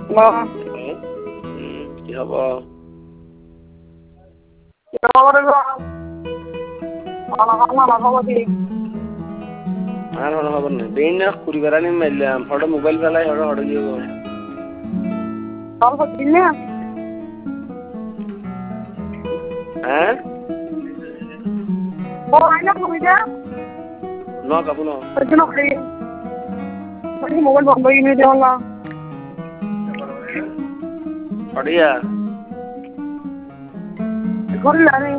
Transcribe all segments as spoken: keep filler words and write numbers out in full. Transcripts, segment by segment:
না কি হব করে আর হলো খবর নেই দেই না কুড়ি বেড়ানি মারলাম ফটো মোবাইল ফেলাই হড় হড় গিয়ে অল্প দিন না হ্যাঁ ও আইনা কবিতা ন কাপু ন ওইজন্য খাই মোবাইল বন্ধ কিনে দেওয়া না পড়িয়া ঘরে লাগে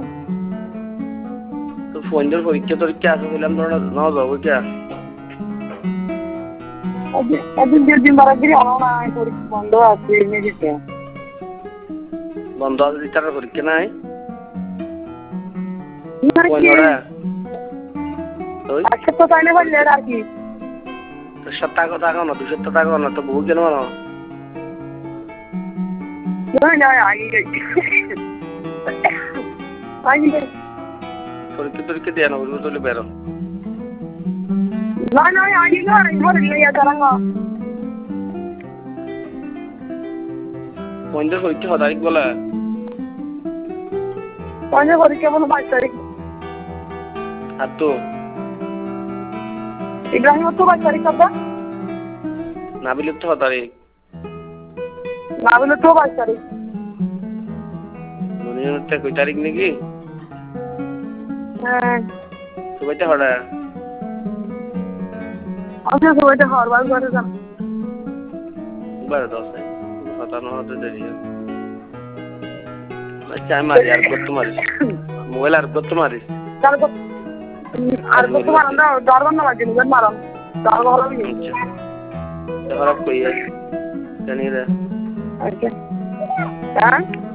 তো ফোন দিয়ে পরীক্ষা টরীক্ষা আছে বললাম তোরা ন যাবো কে একদিন দেড় দিন বারা গিয়ে আনো না পরীক্ষা বন্ধ আছে এনে দিতে বন্ধ আছে তার পরীক্ষা নাই কোন ওরা ওই আজকে তো তাই না বললে আর কি তো সপ্তাহ টাকা না দুশো টাকা না তো বহু কেন মানো না না আগে আগে পরীক্ষা টরীক্ষা দিয়ে না বলবো তাহলে বেরো না না আগে না ইমর লিয়া তারাঙ্গা কোন দিয়ে পরীক্ষা তারিখ বলে কোন পরীক্ষা বলো বাইশ তারিখ আর তো ইব্রাহিম তো বাইশ তারিখ কবে নাবিলের তো তারিখ নাবিলের তো বাইশ তারিখ দুনিয়ার তে কয় তারিখ নাকি হ্যাঁ তো কইতে হড়া আচ্ছা সবাইতে হরবার করে যা বারে দশ কথা না হতে দেরি আচ্ছা আমি মারি আর কত মারিস মোবাইল আর কত মারিস তারপর আর কত মারান দাও দরবার না লাগে নিজের মারান দরবার হলো কি খারাপ কই জানি রে আচ্ছা হ্যাঁ